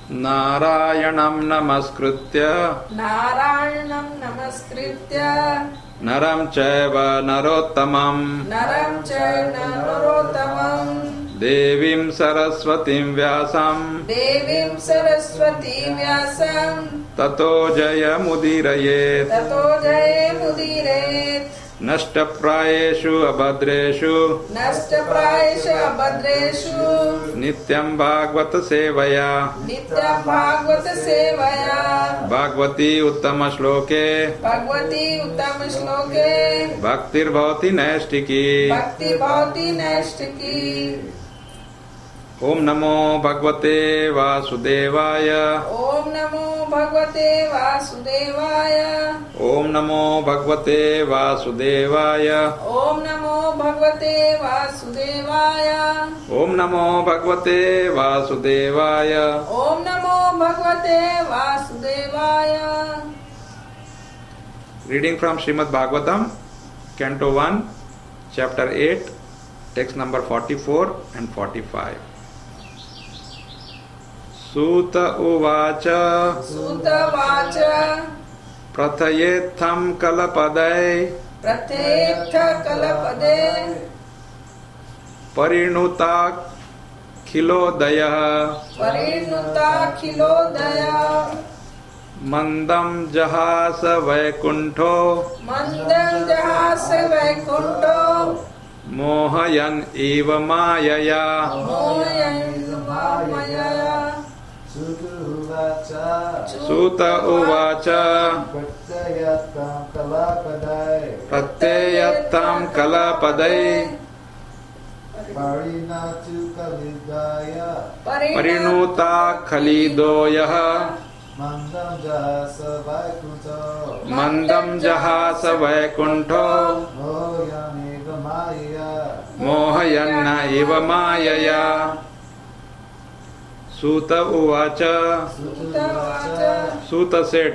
नारायणं नमस्कृत्य नरं चैव नरोत्तमं देवीं सरस्वतीं व्यासं ततो जयमुदीरयेत् नष्टप्रायेषु अभद्रेषु नित्यं भागवत सेवया भागवती उत्तम श्लोके भक्तिर्भवति नैष्ठिकी ओम नमो भगवते वासुदेवाय ओम नमो भगवते वासुदेवाय ओम नमो भगवते वासुदेवाय ओम नमो भगवते वासुदेवाय ओम नमो भगवते वासुदेवाय ओम नमो भगवते वासुदेवाय reading from Shrimad Bhagavatam canto 1 chapter 8 text number 44 and 45. सूत उवाच प्रथयेत्थं कलपदे परिणुताखिलोदयः मंदं जहास वैकुंठो मोहयन् इव मायया सूत उवाच प्रत्ययत्तं कलापदे परिणुता खलिदो यः मंदं जहास वैकुंठो मोहयन्न इव मायया सूत उवाच सूत said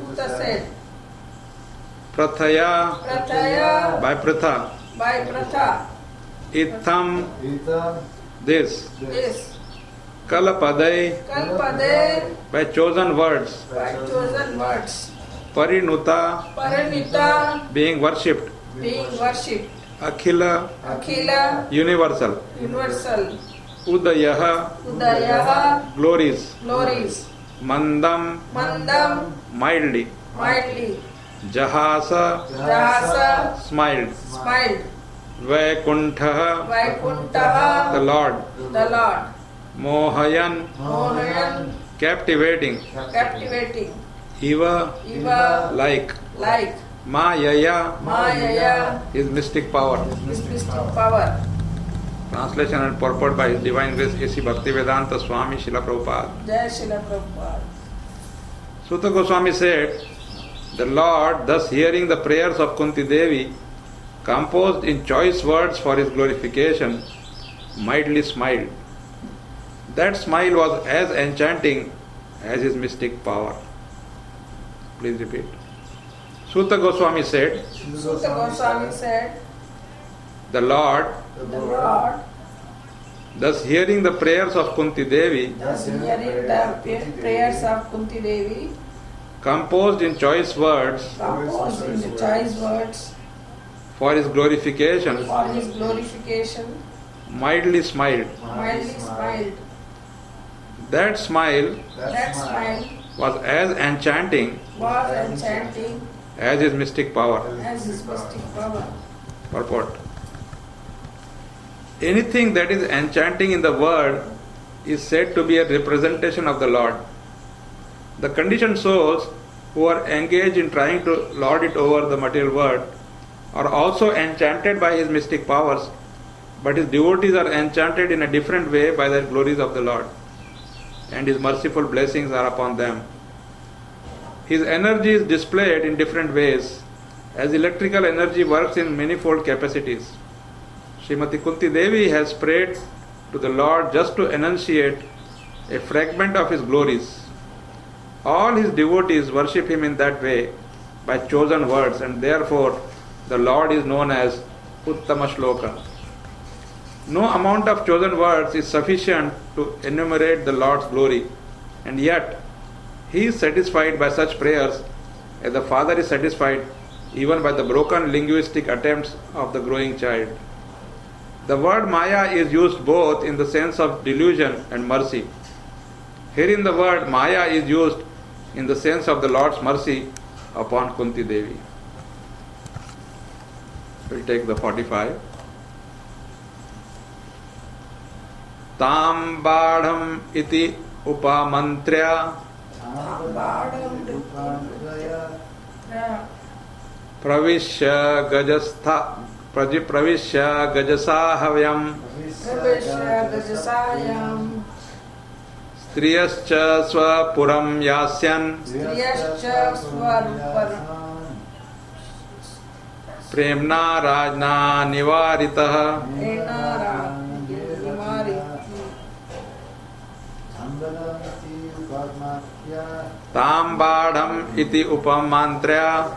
प्रथया by pratha itham this kalapade by chosen words parinuta being worshipped akhila universal udayah glories mandam mildly jahasa smiled vaikuntha the Lord mohayan captivating iva like Mayaya is mystic power. Translation and purport by His Divine Grace A.C. Bhaktivedanta Swami Srila Prabhupada. Jai Srila Prabhupada. Suta Goswami said, the Lord, thus hearing the prayers of Kunti Devi, composed in choice words for His glorification, mildly smiled. That smile was as enchanting as His mystic power. Please repeat. Suta Goswami said, the Lord, thus hearing the prayers of Kunti Devi, composed in choice words for His glorification, mildly smiled. That smile was as enchanting as His mystic power. Purport. Anything that is enchanting in the world is said to be a representation of the Lord. The conditioned souls who are engaged in trying to lord it over the material world are also enchanted by His mystic powers, but His devotees are enchanted in a different way by the glories of the Lord, and His merciful blessings are upon them. His energy is displayed in different ways, as electrical energy works in manifold capacities. Srimati Kunti Devi has prayed to the Lord just to enunciate a fragment of His glories. All His devotees worship Him in that way by chosen words, and therefore the Lord is known as Uttama Shloka. No amount of chosen words is sufficient to enumerate the Lord's glory, and yet he is satisfied by such prayers as the father is satisfied even by the broken linguistic attempts of the growing child. The word Maya is used both in the sense of delusion and mercy. Herein the word Maya is used in the sense of the Lord's mercy upon Kunti Devi. We'll take the 45. Tam Badham iti upamantrya pravishya gajasahavyam striyascha swapuram yasyan premna rajna nivaritah tam badham iti upamantrya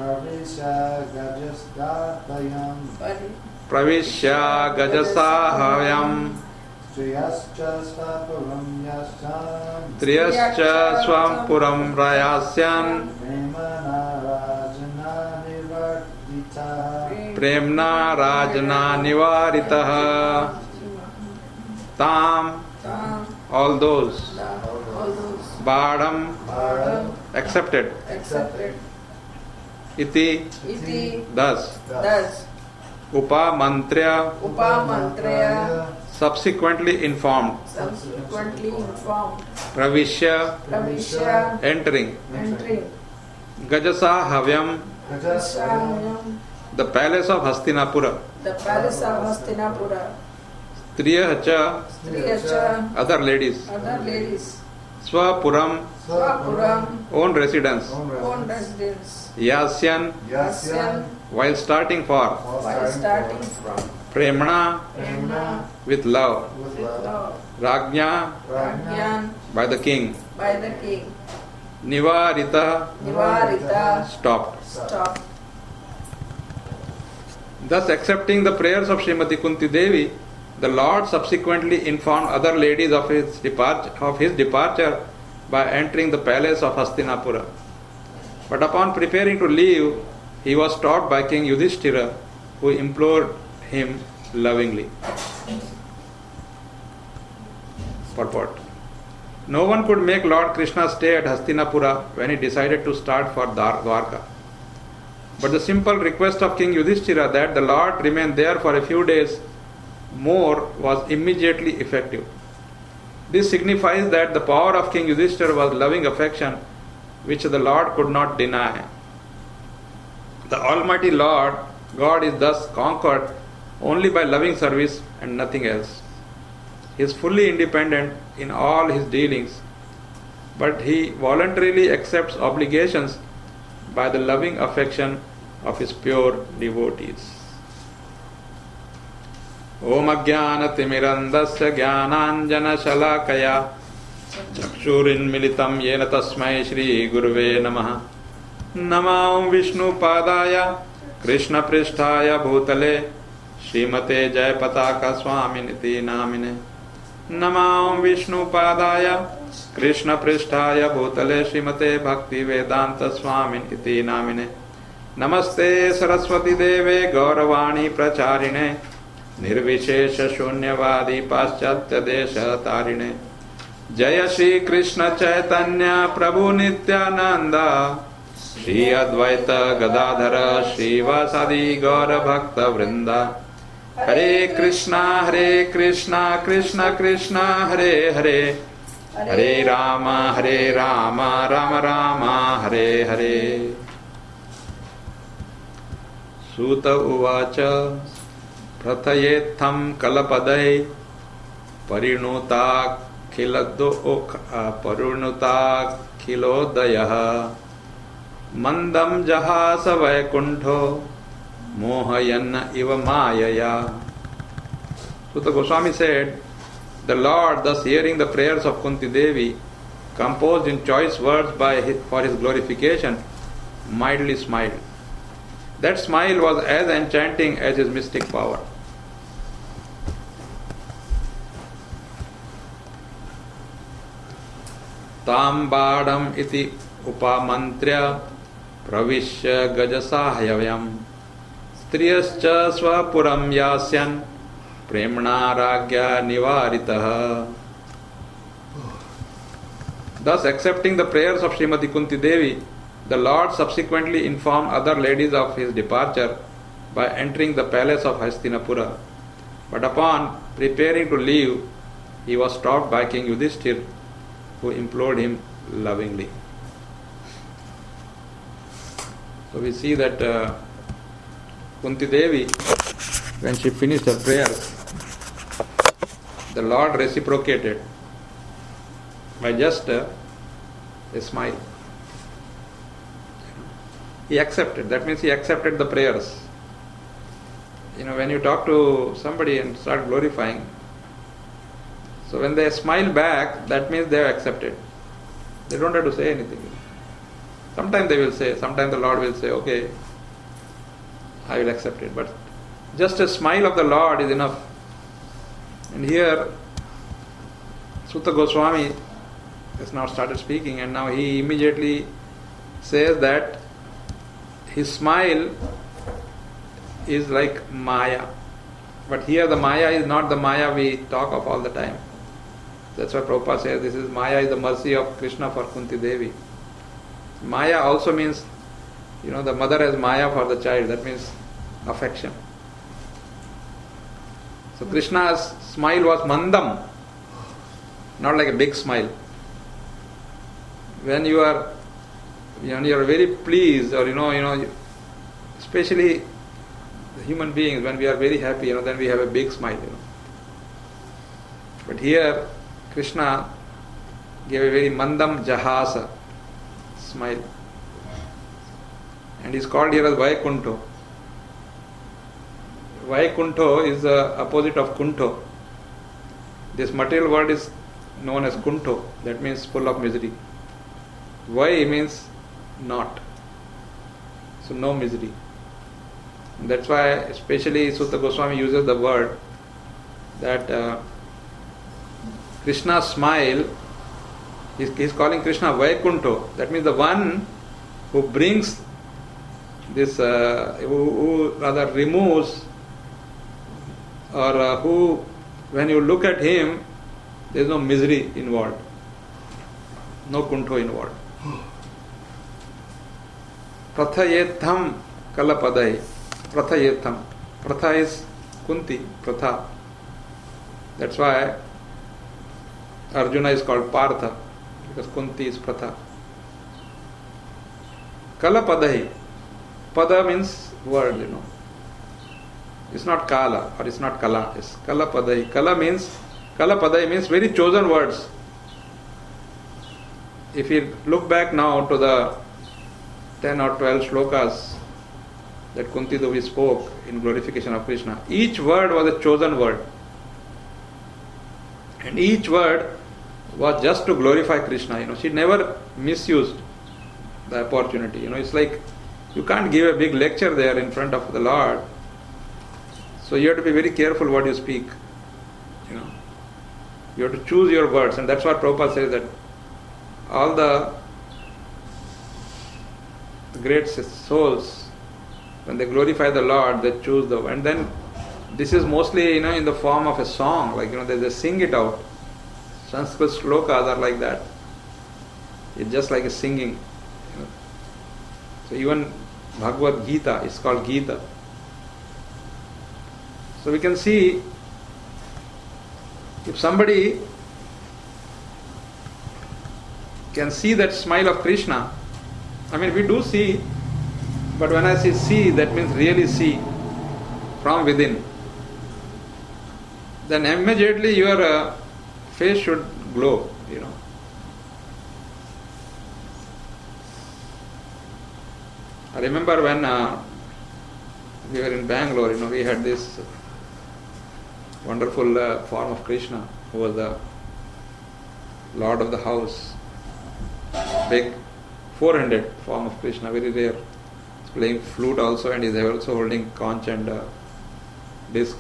pravishya gajasahavyam triyascha swapuram rayasyan premna rajna nivaritah. Tam, all those. Badham, accepted. Iti, thus. Upamantrya, subsequently informed. Pravishya, entering. Gajasahavyam, the palace of Hastinapura. Striyacha, other ladies. Swapuram, own residence. Yasyan, while starting for. Premna, with love. Rajna, by the king. Nivarita, stopped. Thus, accepting the prayers of Srimati Kunti Devi, the Lord subsequently informed other ladies of his departure by entering the palace of Hastinapura. But upon preparing to leave, he was stopped by King Yudhishthira, who implored him lovingly. Purport. No one could make Lord Krishna stay at Hastinapura when he decided to start for Dwarka. But the simple request of King Yudhishthira that the Lord remain there for a few days more was immediately effective. This signifies that the power of King Yudhishthira was loving affection which the Lord could not deny. The Almighty Lord, God, is thus conquered only by loving service and nothing else. He is fully independent in all his dealings, but he voluntarily accepts obligations by the loving affection of his pure devotees. Om Ajnanatimirandasya Jnananjana Shalakaya Chakshurinmilitam Yena Tasmai Shri Guruve Namaha. Namam Vishnu Padaya Krishna Pristhaya Bhutale Srimate Jayapataka Swaminiti Namine. Namam Vishnu Padaya Krishna Pristhaya Bhutale Srimate Bhakti Vedanta Swaminiti Namine. Namaste Saraswati Deve Gauravani Pracharine Nirvishesha Shunyavadi Paschatya Desha Tarine. Jaya Shri Krishna Chaitanya Prabhu Nityananda Shri Advaita Gadadhara Shri Vasadi Gaura Bhakta Vrinda. Hare Krishna Krishna Krishna Hare Hare Hare Rama Rama Rama Hare Hare. Suta Uvacha Prathayetham Kalapadai Parinuta Khilodaya Mandam Jahasa Vaikuntho Mohayanna Iva Mayaya. Suta Goswami said, the Lord, thus hearing the prayers of Kunti Devi, composed in choice words for his glorification, mildly smiled. That smile was as enchanting as his mystic power. Tambadam iti upamantrya pravishya gajasahayam striyascha swapuram yasyan premna ragya nivaritaha. Thus, accepting the prayers of Srimati Kunti Devi, the Lord subsequently informed other ladies of his departure by entering the palace of Hastinapura. But upon preparing to leave, he was stopped by King Yudhishthir, who implored him lovingly. So we see that Kunti Devi, when she finished her prayer, the Lord reciprocated by just a smile. He accepted. That means he accepted the prayers. When you talk to somebody and start glorifying, so when they smile back, that means they have accepted. They don't have to say anything. Sometimes they will say, sometimes the Lord will say, okay, I will accept it. But just a smile of the Lord is enough. And here, Sutta Goswami has now started speaking, and now he immediately says that his smile is like Maya. But here the Maya is not the Maya we talk of all the time. That's why Prabhupada says this is Maya is the mercy of Krishna for Kunti Devi. Maya also means, the mother has Maya for the child. That means affection. So Krishna's smile was mandam, not like a big smile. When you are very pleased, or especially the human beings, when we are very happy, then we have a big smile. But here Krishna gave a very mandam jahasa smile, and is called here as Vaikunto. Vaikunto is the opposite of Kunto. This material world is known as Kunto, that means full of misery. Vai means not, so no misery. And that's why especially Sutta Goswami uses the word that Krishna's smile, he's calling Krishna Vaikunto. That means the one who brings this, who rather removes, or who, when you look at him, there is no misery involved, no kunto involved. Prathayetham kalapadai. Prathayetham. Pratha is Kunti, Pratha. That's why Arjuna is called Partha, because Kunti is Pratha. Kalapadai. Pada means word, It's not Kala or it's not Kala. It's Kalapadai. Kalapadai means very chosen words. If you look back now to the 10 or 12 shlokas that Kunti Devi spoke in glorification of Krishna, each word was a chosen word. And each word was just to glorify Krishna. She never misused the opportunity. It's like you can't give a big lecture there in front of the Lord. So you have to be very careful what you speak. You have to choose your words, and that's what Prabhupada says, that all the great souls, when they glorify the Lord, they choose the word. And then this is mostly in the form of a song, like they sing it out. Sanskrit shlokas are like that. It's just like a singing. So even Bhagavad Gita is called Gita. So we can see, if somebody can see that smile of Krishna, we do see, but when I say see, that means really see from within. Then immediately your face should glow, I remember when we were in Bangalore, we had this wonderful form of Krishna, who was the Lord of the house. Big 400 form of Krishna, very rare. He's playing flute also, and he's also holding conch and disc.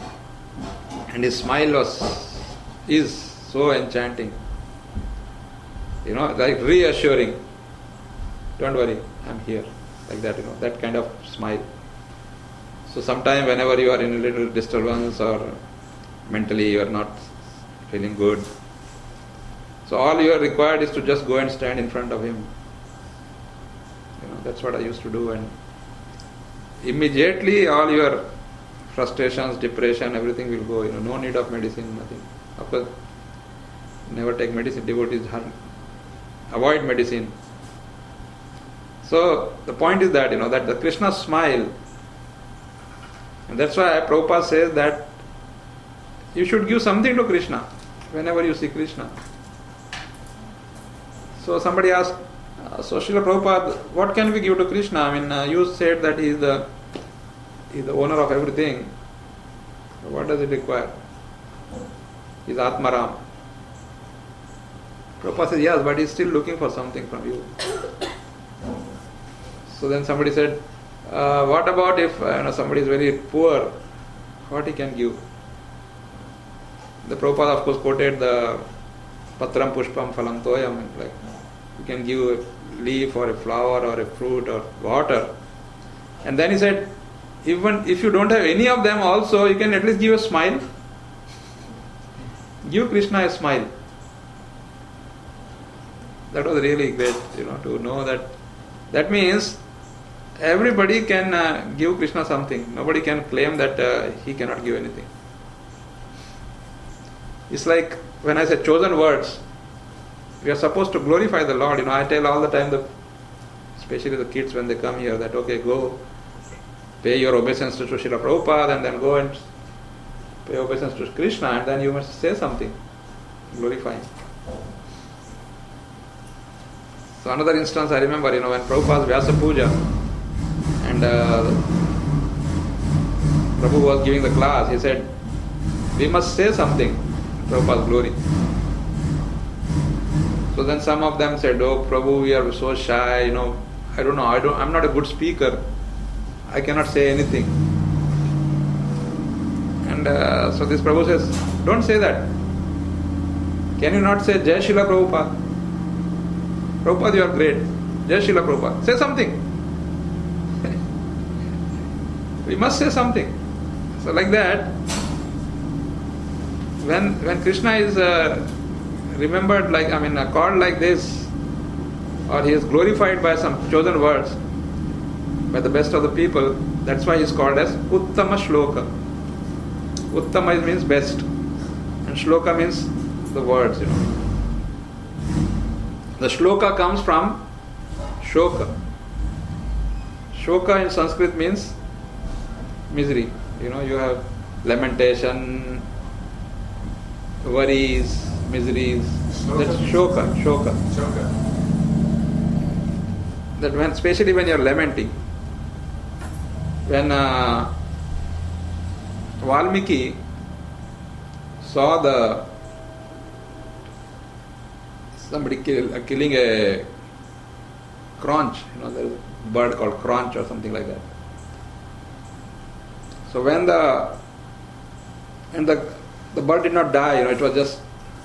And his smile is so enchanting. like reassuring. Don't worry, I'm here. Like that, that kind of smile. So sometime whenever you are in a little disturbance or mentally you are not feeling good, so all you are required is to just go and stand in front of him. That's what I used to do, and immediately all your frustrations, depression, everything will go. No need of medicine, nothing. Of course, never take medicine. Devotees avoid medicine. So the point is that that the Krishna smile, and that's why Prabhupada says that you should give something to Krishna whenever you see Krishna. So somebody asked, so Srila Prabhupada, what can we give to Krishna? I mean, you said that he is the owner of everything. So what does it require? He is Atmaram. Prabhupada says, yes, but he is still looking for something from you. So then somebody said, what about if somebody is very poor? What he can give? The Prabhupada of course quoted the Patram Pushpam Phalam Toyam, like you can give a leaf or a flower or a fruit or water. And then he said, even if you don't have any of them also, you can at least give a smile. Give Krishna a smile. That was really great, to know that. That means everybody can give Krishna something. Nobody can claim that he cannot give anything. It's like when I say chosen words, we are supposed to glorify the Lord. I tell all the time, especially the kids when they come here, that okay, go pay your obeisance to Srila Prabhupada and then go and pay obeisance to Krishna, and then you must say something glorifying. So another instance I remember, when Prabhupada's Vyasa Puja, and Prabhu was giving the class, he said, we must say something, Prabhupada's glory. So then some of them said, oh Prabhu, we are so shy, I don't know, I'm not a good speaker, I cannot say anything. And so this Prabhu says, don't say that. Can you not say Jai Srila Prabhupada? Prabhupada, you are great. Jai Srila Prabhupada. Say something. We must say something. So like that, when Krishna is remembered called like this, or he is glorified by some chosen words, by the best of the people, that's why he is called as Uttama Shloka. Uttama means best, and Shloka means the words, The shloka comes from shoka. Shoka in Sanskrit means misery. You have lamentation, worries, miseries. That's shoka. That especially when you are lamenting. When Valmiki saw somebody killing a cronch, there is a bird called cronch or something like that. So when the bird did not die, it was just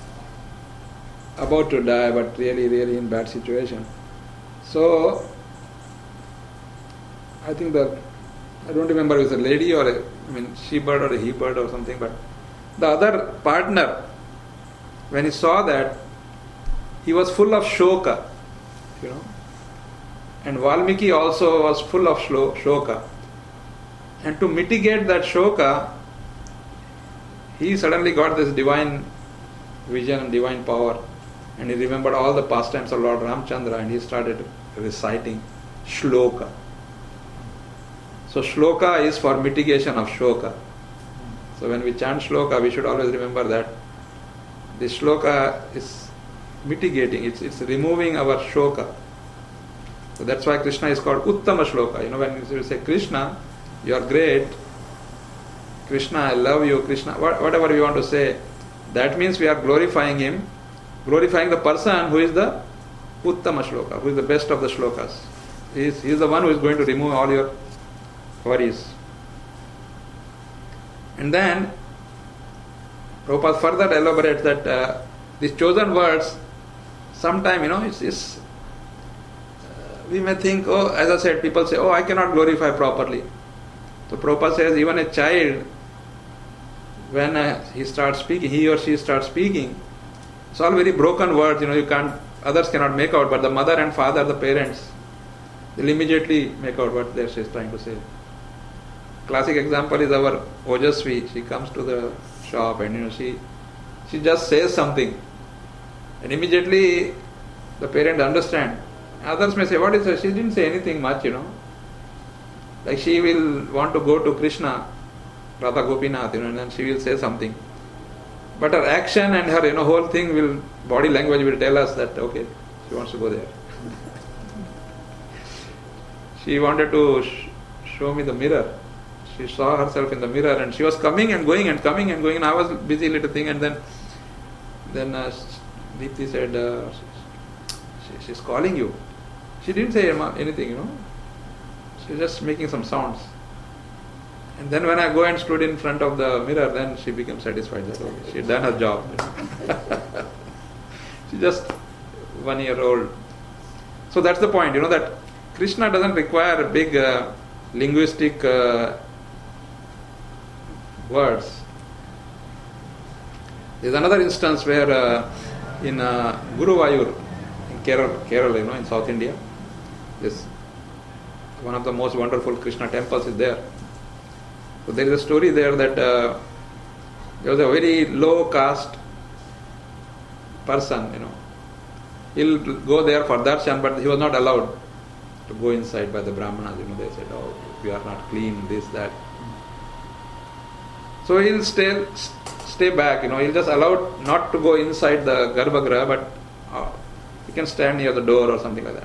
about to die, but really in bad situation. So I think I don't remember if it was a lady or she bird or a he bird or something, but the other partner, when he saw that, he was full of shoka, and Valmiki also was full of shoka. And to mitigate that shoka, he suddenly got this divine vision and divine power, and he remembered all the pastimes of Lord Ramchandra, and he started reciting shloka. So shloka is for mitigation of shoka. So when we chant shloka, we should always remember that this shloka is mitigating, it's removing our shoka. So that's why Krishna is called Uttama Shloka. When you say Krishna, you are great, Krishna, I love you, Krishna, whatever we want to say, that means we are glorifying him, glorifying the person who is the Uttama Shloka, who is the best of the shlokas. He is the one who is going to remove all your worries. And then Prabhupada further elaborates that these chosen words Sometime, we may think, oh, as I said, people say, oh, I cannot glorify properly. So Prabhupada says, even a child, when he or she starts speaking, it's all very broken words, others cannot make out, but the mother and father, the parents, they'll immediately make out what she's trying to say. Classic example is our Ojasvi. She comes to the shop and she just says something, and immediately the parent understand. Others may say, what is her? She didn't say anything much, Like she will want to go to Krishna, Radha Gopinath, and then she will say something. But her action and her, whole thing body language will tell us that, okay, she wants to go there. She wanted to show me the mirror. She saw herself in the mirror and she was coming and going and coming and going, and I was busy little thing, and then Deepthi said, she's calling you. She didn't say anything, She was just making some sounds. And then when I go and stood in front of the mirror, then she became satisfied that okay, she had done her job. She's just 1 year old. So that's the point, that Krishna doesn't require big linguistic words. There's another instance where in Guruvayur, in Kerala, in South India, this one of the most wonderful Krishna temples is there. So there is a story there that there was a very low caste person, He'll go there for darshan, but he was not allowed to go inside by the brahmanas. They said, oh, we are not clean, this, that. So he'll stay back, he'll just allowed not to go inside the Garbhagriha, but he can stand near the door or something like that.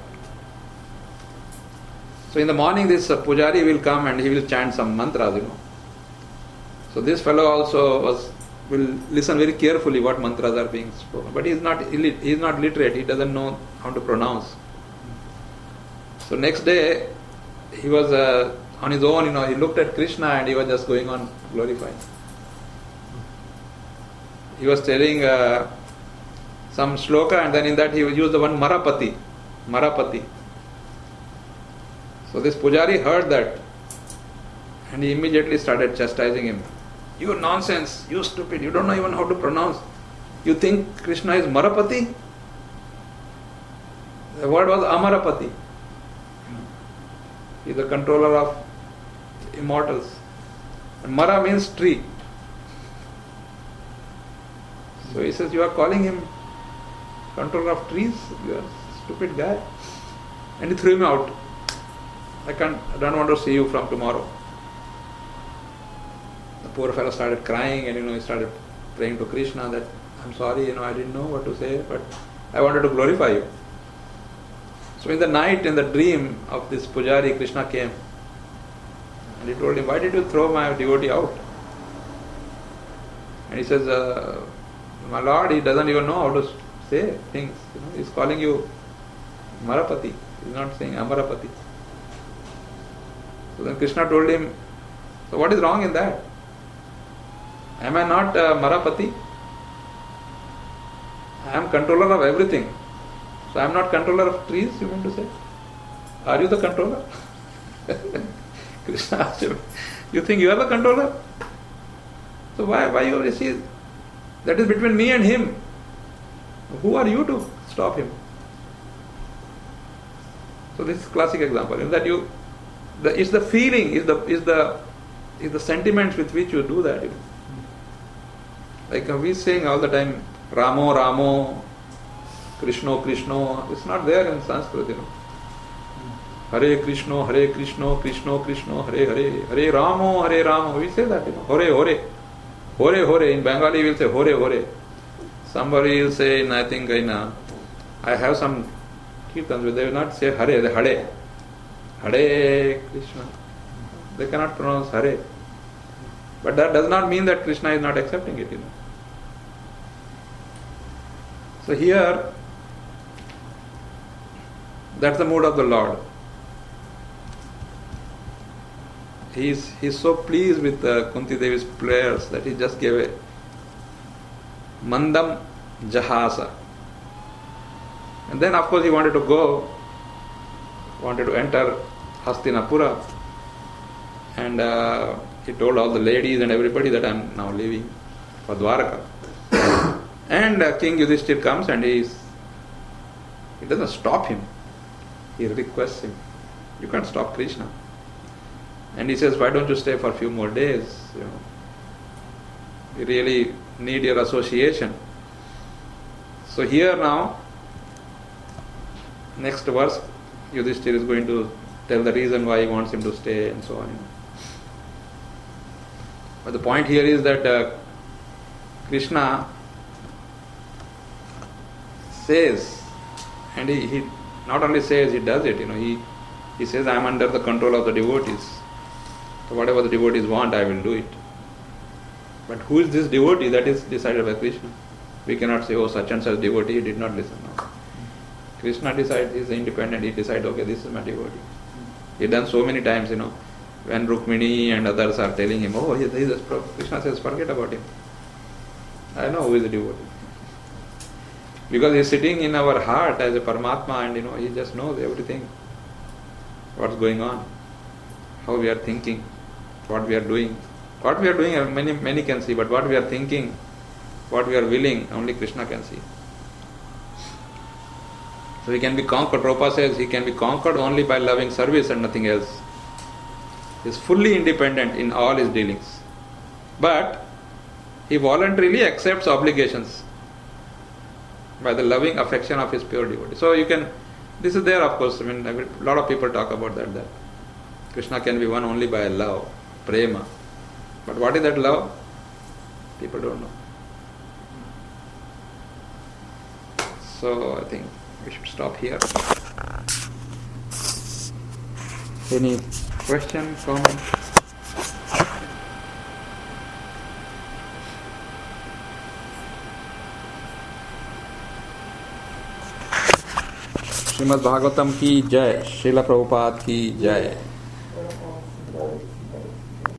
So in the morning this pujari will come and he will chant some mantras, So this fellow also will listen very carefully what mantras are being spoken. But he is not literate, he doesn't know how to pronounce. So next day he was on his own, he looked at Krishna and he was just going on glorifying. He was telling some shloka, and then in that he would use the one Marapati. So this pujari heard that and he immediately started chastising him. You nonsense, you stupid, you don't know even how to pronounce. You think Krishna is Marapati? The word was Amarapati. He is the controller of immortals. And Mara means tree. So he says, you are calling him controller of trees? You are a stupid guy. And he threw him out. I don't want to see you from tomorrow. The poor fellow started crying and he started praying to Krishna that I'm sorry, I didn't know what to say, but I wanted to glorify you. So in the night, in the dream of this pujari, Krishna came and he told him, why did you throw my devotee out? And he says, my Lord, he doesn't even know how to say things. He's calling you Marapati. He's not saying Amarapati. So then Krishna told him, so what is wrong in that? Am I not Marapati? I am controller of everything. So I am not controller of trees, you mean to say? Are you the controller? Krishna asked him, you think you are the controller? So why you see? That is between me and him. Who are you to stop him? So this is classic example. In that it's the feeling, is the sentiments with which you do that. Like we sing all the time, Ramo, Ramo, Krishna, Krishna. It's not there in Sanskrit. Hare Krishna, Hare Krishna, Krishna, Krishna, Hare Hare, Hare Ramo, Hare Ramo. We say that. Hore, Hore. Hore, Hore. In Bengali we will say Hore, Hore. Somebody will say, I think I have some kirtans where they will not say Hare, they Hare. Hare Krishna. They cannot pronounce Hare. But that does not mean that Krishna is not accepting it. So here, that's the mood of the Lord. He is so pleased with Kunti Devi's prayers that he just gave a Mandam Jahasa. And then of course he wanted to go, wanted to enter Hastinapura, and he told all the ladies and everybody that I am now leaving for Dwaraka. And King Yudhishthir comes and he doesn't stop him. He requests him, you can't stop Krishna. And he says, why don't you stay for a few more days? We really need your association. So here now, next verse, Yudhishthir is going to tell the reason why he wants him to stay and so on. But the point here is that Krishna says, and he not only says, he does it. He says, I am under the control of the devotees. So whatever the devotees want, I will do it. But who is this devotee? That is decided by Krishna. We cannot say, oh, such and such devotee, he did not listen. No. Krishna decides, he is independent, he decides, okay, this is my devotee. He done so many times, when Rukmini and others are telling him, oh, he is a Krishna says, forget about him. I know who is the devotee. Because he is sitting in our heart as a Paramatma, and he just knows everything. What's going on, how we are thinking, what we are doing. What we are doing, many can see, but what we are thinking, what we are willing, only Krishna can see. So he can be conquered. Prabhupada says he can be conquered only by loving service and nothing else. He is fully independent in all his dealings. But he voluntarily accepts obligations by the loving affection of his pure devotee. So this is there, of course. A lot of people talk about that Krishna can be won only by love, prema. But what is that love? People don't know. So I think we should stop here. Any question, comment? Shrimad Bhagavatam की जय, श्रील प्रभुपाद की जय.